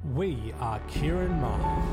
We are Kieran Maher.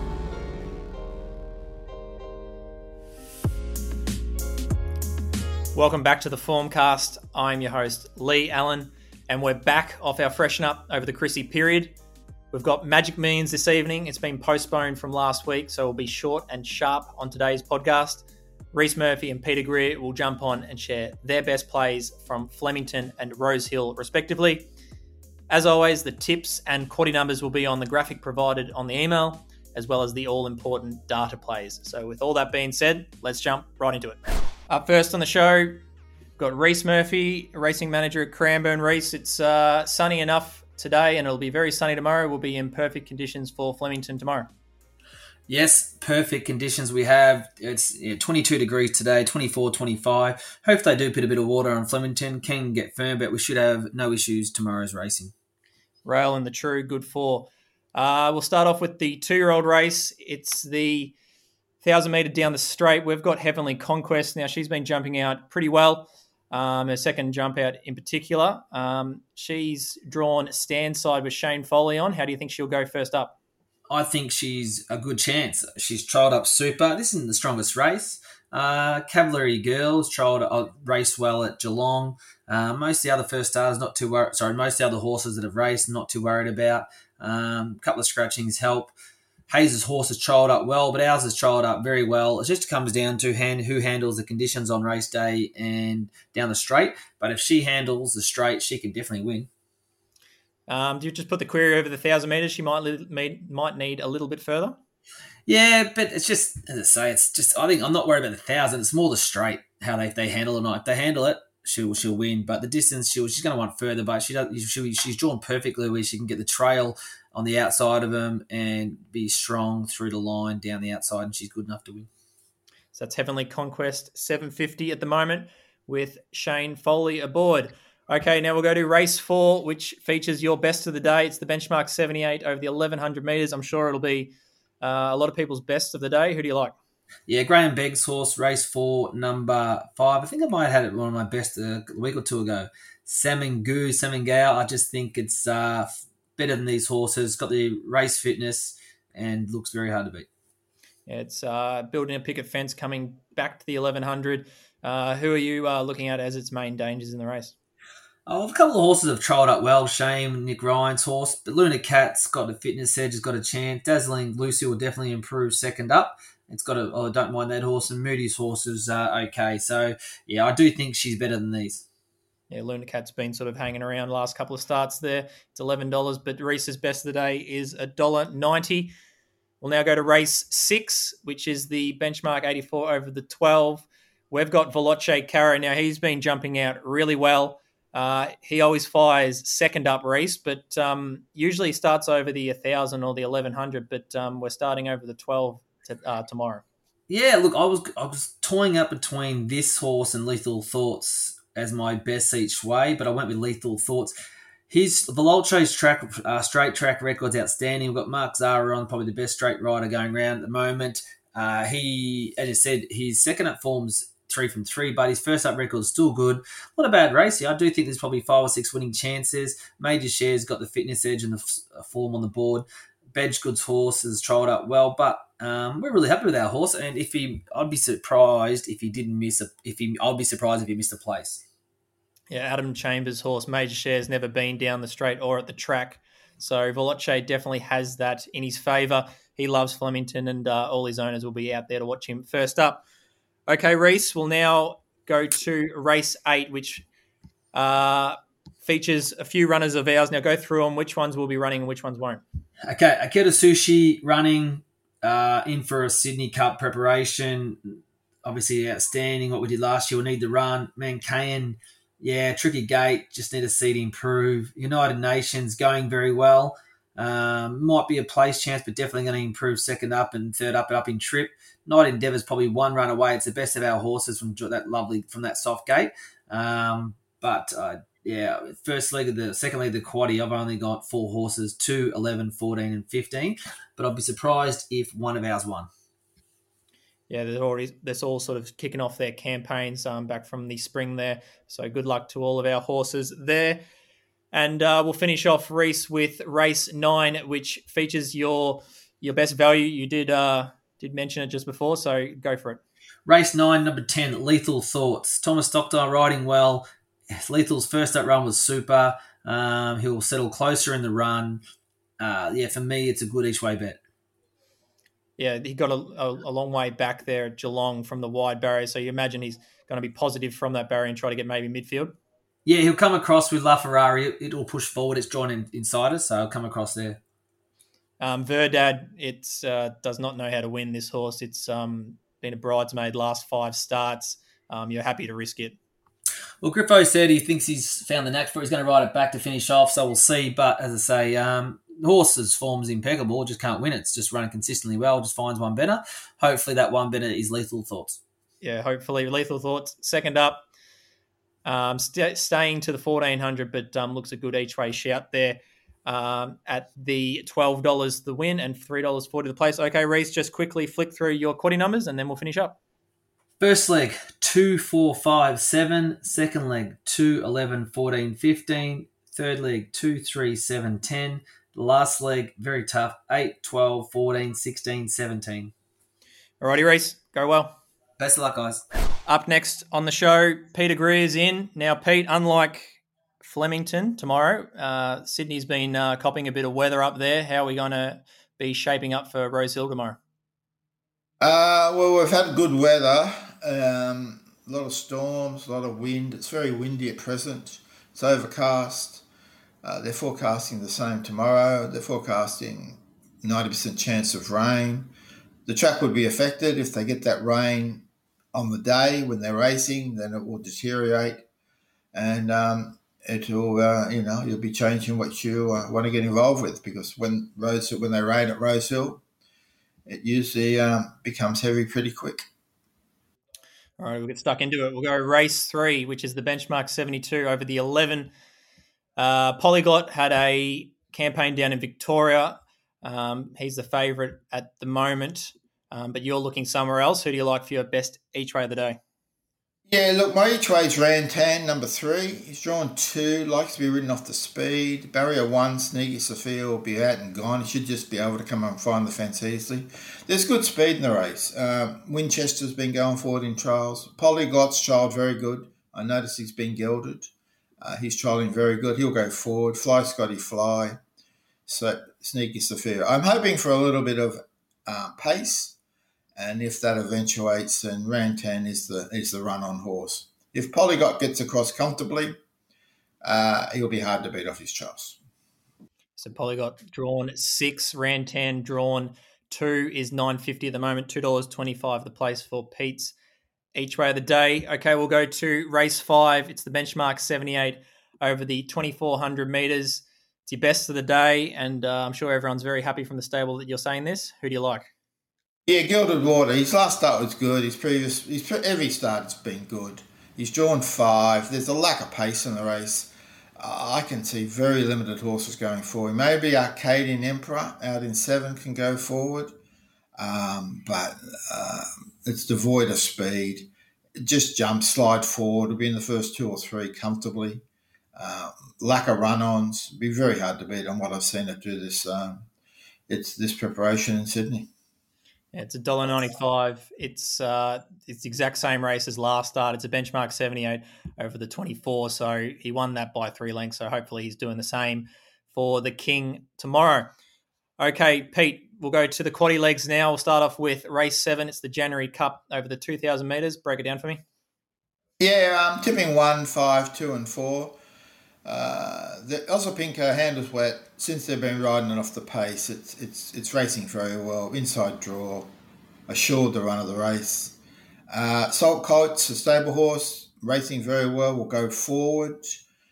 Welcome back to the Formcast. I'm your host, Lee Allen, and we're back off our freshen up over the Chrissy period. We've got Magic Millions this evening. It's been postponed from last week, so we'll be short and sharp on today's podcast. Reece Murphy and Peter Greer will jump on and share their best plays from Flemington and Rosehill, respectively. As always, the tips and quaddy numbers will be on the graphic provided on the email, as well as the all-important data plays. So with all that being said, let's jump right into it. Up first on the show, we've got Reece Murphy, racing manager at Cranbourne. Reece, it's sunny enough today and it'll be very sunny tomorrow. We'll be in perfect conditions for Flemington tomorrow. Yes, perfect conditions we have. It's 22 degrees today, 24, 25. Hopefully they do put a bit of water on Flemington. Can get firm, but we should have no issues tomorrow's racing. Rail and the True, good for. We'll start off with the 2-year-old race. It's the 1,000 metre down the straight. We've got Heavenly Conquest. Now, she's been jumping out pretty well. Her second jump out in particular. She's drawn stand side with Shane Foley on. How do you think she'll go first up? I think she's a good chance. She's trialled up super. This isn't the strongest race. Cavalry Girls trialled a race well at Geelong. Most of the other first stars not too worried. Sorry, most of the other horses that have raced not too worried about. A couple of scratchings help. Hayes' horse has trialled up well, but ours has trialled up very well. It just comes down to who handles the conditions on race day and down the straight. But if she handles the straight, she can definitely win. Do you just put the query over the 1,000 metres? She might need a little bit further. Yeah, but it's just, as I say, it's just, I think I'm not worried about the 1,000. It's more the straight, how they handle it or not. If they handle it, she'll win. But the distance, she's going to want further. But she's drawn perfectly where she can get the trail on the outside of them and be strong through the line down the outside, and she's good enough to win. So that's Heavenly Conquest, $7.50 at the moment with Shane Foley aboard. Okay, now we'll go to race 4, which features your best of the day. It's the benchmark 78 over the 1,100 metres. I'm sure it'll be a lot of people's best of the day. Who do you like? Yeah, Graham Begg's horse, race 4, number 5. I think I might have had it one of my best a week or two ago. Semengao. I just think it's better than these horses. Got the race fitness and looks very hard to beat. Yeah, it's building a picket fence coming back to the 1,100. Who are you looking at as its main dangers in the race? Oh, a couple of horses have trialled up well. Shane, Nick Ryan's horse. But Luna Cat's got a fitness edge, has got a chance. Dazzling Lucy will definitely improve second up. It's got I don't mind that horse. And Moody's horse is okay. So, yeah, I do think she's better than these. Yeah, Luna Cat's been sort of hanging around last couple of starts there. It's $11, but Reece's best of the day is $1.90. We'll now go to race 6, which is the benchmark 84 over the 12. We've got Veloce Caro. Now, he's been jumping out really well. He always fires second up, Reece, but usually starts over the 1,000 or the 1,100, but we're starting over the 12 tomorrow. Yeah, look, I was toying up between this horse and Lethal Thoughts as my best each way, but I went with Lethal Thoughts. His Veloce's straight track record's outstanding. We've got Mark Zara on, probably the best straight rider going around at the moment. He, as you said, his second up form's 3 from 3, but his first up record is still good. Not a bad race here. I do think there's probably 5 or 6 winning chances. Major Share's got the fitness edge and the form on the board. Bedgood's horse has trialled up well, but we're really happy with our horse. And I'd be surprised if he didn't miss I'd be surprised if he missed a place. Yeah, Adam Chambers' horse, Major Share's never been down the straight or at the track. So Veloce definitely has that in his favour. He loves Flemington and all his owners will be out there to watch him first up. Okay, Reece, we'll now go to race 8, which features a few runners of ours. Now go through on which ones will be running and which ones won't. Okay, Akita Sushi running in for a Sydney Cup preparation. Obviously outstanding what we did last year. We'll need the run. Mankayan, yeah, tricky gate. Just need to see it improve. United Nations going very well. Might be a place chance, but definitely going to improve second up and third up and up in trip. Night Endeavour's probably one run away. It's the best of our horses from that soft gate. First leg of the second leg of the quaddie, I've only got 4 horses, 2, 11, 14 and 15. But I'd be surprised if one of ours won. Yeah, they're all sort of kicking off their campaigns back from the spring there. So good luck to all of our horses there. And we'll finish off, Reese, with race 9, which features your best value. You did mention it just before, so go for it. Race 9, number 10, Lethal Thoughts. Thomas Stockdale riding well. Lethal's first up run was super. He'll settle closer in the run. For me, it's a good each way bet. Yeah, he got a long way back there at Geelong from the wide barrier, so you imagine he's going to be positive from that barrier and try to get maybe midfield. Yeah, he'll come across with LaFerrari. It'll push forward. It's drawn inside us, so he'll come across there. Verdad, it does not know how to win this horse. It's been a bridesmaid last 5 starts. You're happy to risk it. Well, Griffo said he thinks he's found the knack for it. He's going to ride it back to finish off, so we'll see. But as I say, the horse's form is impeccable. Just can't win it. It's just running consistently well. Just finds one better. Hopefully that one better is Lethal Thoughts. Yeah, hopefully Lethal Thoughts. Second up, staying to the 1400, but looks a good each way shout there. At the $12 the win and $3.40 the place. Okay, Reese, just quickly flick through your quaddy numbers and then we'll finish up. First leg, 2, 4, 5, 7. Second leg, 2, 11, 14, 15. Third leg, 2, 3, 7, 10. The last leg, very tough, 8, 12, 14, 16, 17. Alrighty, Reese, go well. Best of luck, guys. Up next on the show, Peter Greer's in. Now, Pete, unlike Flemington tomorrow, Sydney's been copying a bit of weather up there. How are we going to be shaping up for Rosehill tomorrow? Well, we've had good weather, a lot of storms, a lot of wind. It's very windy at present. It's overcast. They're forecasting the same tomorrow. They're forecasting 90% chance of rain. The track would be affected if they get that rain on the day when they're racing. Then it will deteriorate, and it will, you'll be changing what you want to get involved with, because when they rain at Rosehill, it usually becomes heavy pretty quick. All right, we'll get stuck into it. We'll go race 3, which is the benchmark 72 over the 11. Polyglot had a campaign down in Victoria. He's the favourite at the moment, but you're looking somewhere else. Who do you like for your best each way of the day? Yeah, look, my each way's Rantan, number 3. He's drawn 2, likes to be ridden off the speed. Barrier 1, Sneaky Sophia will be out and gone. He should just be able to come and find the fence easily. There's good speed in the race. Winchester's been going forward in trials. Polyglot's trialled very good. I noticed he's been gelded. He's trialling very good. He'll go forward. Fly Scotty Fly. So Sneaky Sophia. I'm hoping for a little bit of pace. And if that eventuates, then Rantan is the run-on horse. If Polyglot gets across comfortably, he'll be hard to beat off his chops. So Polyglot drawn 6, Rantan drawn 2 is $9.50 at the moment, $2.25 the place for Pete's each way of the day. Okay, we'll go to race 5. It's the benchmark 78 over the 2,400 metres. It's your best of the day, and I'm sure everyone's very happy from the stable that you're saying this. Who do you like? Yeah, Gilded Water. His last start was good. Every start has been good. He's drawn 5. There's a lack of pace in the race. I can see very limited horses going forward. Maybe Arcadian Emperor out in 7 can go forward, but it's devoid of speed. Just jump, slide forward. It'll be in the first 2 or 3 comfortably. Lack of run-ons. It'll be very hard to beat on what I've seen it do this preparation in Sydney. Yeah, it's $1.95. It's the exact same race as last start. It's a benchmark 78 over the 24. So he won that by 3 lengths. So hopefully he's doing the same for the King tomorrow. Okay, Pete, we'll go to the quaddy legs now. We'll start off with race 7. It's the January Cup over the 2,000 metres. Break it down for me. Yeah, I'm tipping 1, 5, 2 and 4. The Ozapinko handles wet. Since they've been riding it off the pace, it's racing very well. Inside draw, assured the run of the race. Salt Coats, a stable horse, racing very well. Will go forward,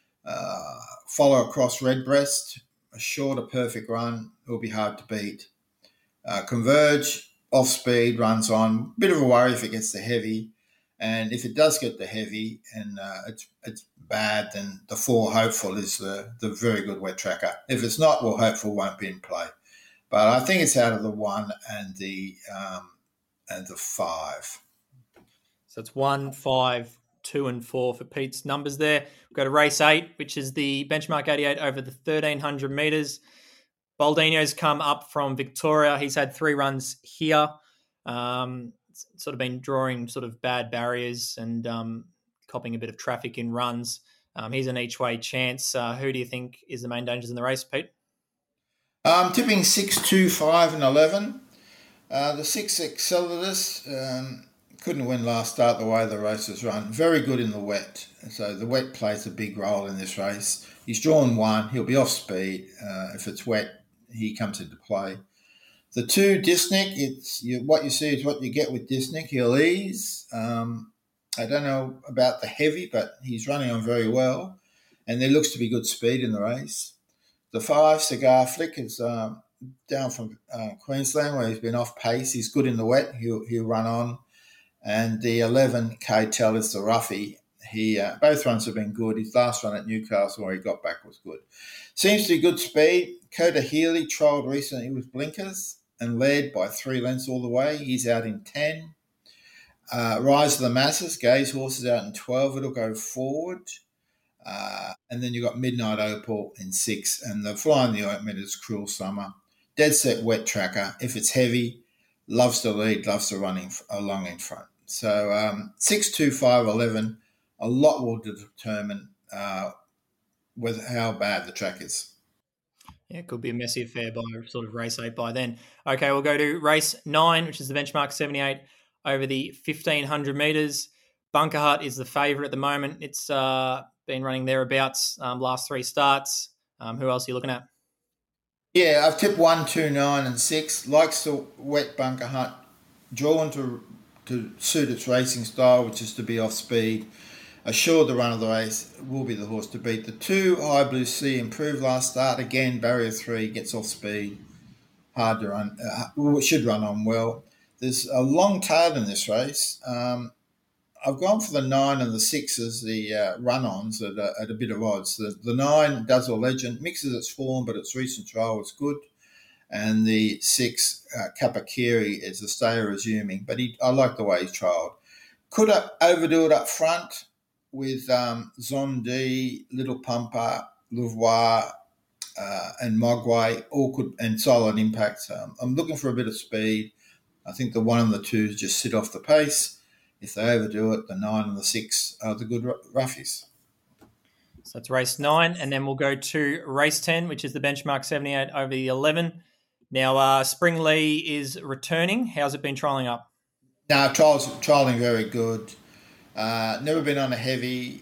follow across Redbreast, assured a perfect run. It will be hard to beat. Converge, off speed, runs on. Bit of a worry if it gets the heavy. And if it does get the heavy and it's bad, then the 4 Hopeful is the very good wet tracker. If it's not, well, Hopeful won't be in play. But I think it's out of the 1 and the 5. So it's 1, 5, 2 and 4 for Pete's numbers there. We've got a race 8, which is the benchmark 88 over the 1,300 metres. Baldino's come up from Victoria. He's had 3 runs here. Sort of been drawing sort of bad barriers and copping a bit of traffic in runs. He's an each-way chance. Who do you think is the main dangers in the race, Pete? I'm tipping 6, 2, 5 and 11. The 6 Excellidus couldn't win last start the way the race was run. Very good in the wet. So the wet plays a big role in this race. He's drawn 1. He'll be off speed. If it's wet, he comes into play. The 2 Disnick, what you see is what you get with Disnick. He'll ease. I don't know about the heavy, but he's running on very well. And there looks to be good speed in the race. The 5 Cigar Flick is down from Queensland where he's been off pace. He's good in the wet. He'll run on. And the 11 K-Tel is the roughie. Both runs have been good. His last run at Newcastle where he got back was good. Seems to be good speed. Coda Healy trialled recently with blinkers and led by 3 lengths all the way. He's out in 10. Rise of the Masses, Gay's horse is out in 12. It'll go forward. And then you've got Midnight Opal in 6. And the fly in the ointment is Cruel Summer. Dead set wet tracker. If it's heavy, loves to lead, loves to run along in front. So 6, 2, 5, 11, a lot will determine with how bad the track is. Yeah, it could be a messy affair by sort of race 8 by then. Okay, we'll go to race 9, which is the benchmark 78 over the 1,500 metres. Bunker Hut is the favourite at the moment. It's been running thereabouts last 3 starts. Who else are you looking at? Yeah, I've tipped 1, 2, 9 and 6. Likes the wet Bunker Hut. Drawn to suit its racing style, which is to be off speed. Assured the run of the race will be the horse to beat. The 2 High Blue Sea improved last start. Again, barrier 3, gets off speed. Hard to run. Should run on well. There's a long tail in this race. I've gone for the 9 and the 6 as the run-ons at a bit of odds. The 9 does a legend, mixes its form, but its recent trial was good. And the 6, Kapakiri, is a stayer resuming, but I like the way he's trialled. Could overdo it up front with Zondi, Little Pumper, Louvois, and Mogwai, and Solid Impact. I'm looking for a bit of speed. I think the 1 and the 2 just sit off the pace. If they overdo it, the 9 and the 6 are the good roughies. So that's race 9, and then we'll go to race 10, which is the benchmark 78 over the 11. Now, Spring Lee is returning. How's it been trialling up? No, trialling very good. Never been on a heavy.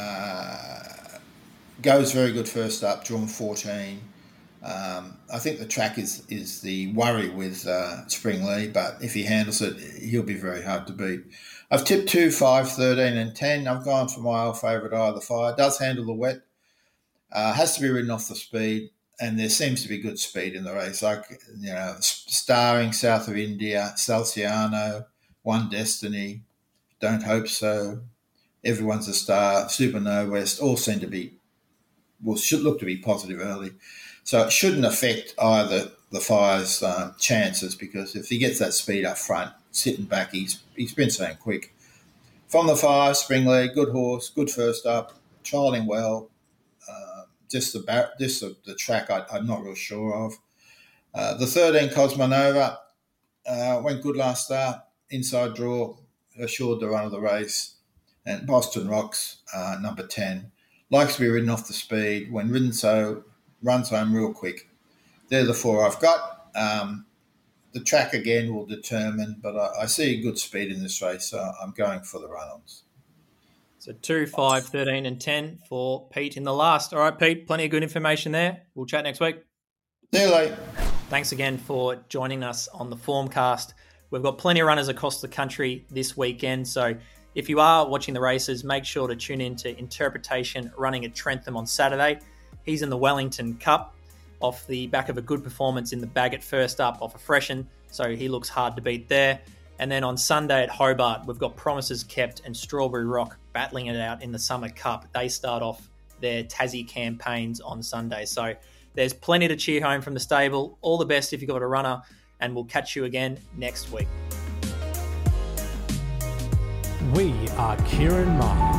Goes very good first up, drawn 14. I think the track is the worry with Spring Lee, but if he handles it, he'll be very hard to beat. I've tipped 2, 5, 13 and 10. I've gone for my old favourite Eye of the Fire. Does handle the wet. Has to be ridden off the speed, and there seems to be good speed in the race. Like, Starring, South of India, Salciano, One Destiny, Don't Hope So, Everyone's a Star, Supernova West, all seem to be, should look to be positive early. So it shouldn't affect either the Fire's chances, because if he gets that speed up front, sitting back, he's been saying quick. From the 5, Spring Lee, good horse, good first up, trialling well. Just the track I'm not real sure of. The 13, Cosmonova, went good last start, inside draw, assured the run of the race. And Boston Rocks, number 10, likes to be ridden off the speed. When ridden so, runs home real quick. They're the 4 I've got. The track again will determine, but I see good speed in this race, so I'm going for the run-ons. So 2, 5, 13 and 10 for Pete in the last. All right, Pete, plenty of good information there. We'll chat next week. See you later. Thanks again for joining us on the Formcast. We've got plenty of runners across the country this weekend, so if you are watching the races, make sure to tune in to Interpretation running at Trentham on Saturday. He's in the Wellington Cup off the back of a good performance in the Bagot first up off a freshen, so he looks hard to beat there. And then on Sunday at Hobart, we've got Promises Kept and Strawberry Rock battling it out in the Summer Cup. They start off their Tassie campaigns on Sunday. So there's plenty to cheer home from the stable. All the best if you've got a runner, and we'll catch you again next week. We are Kieran Maher.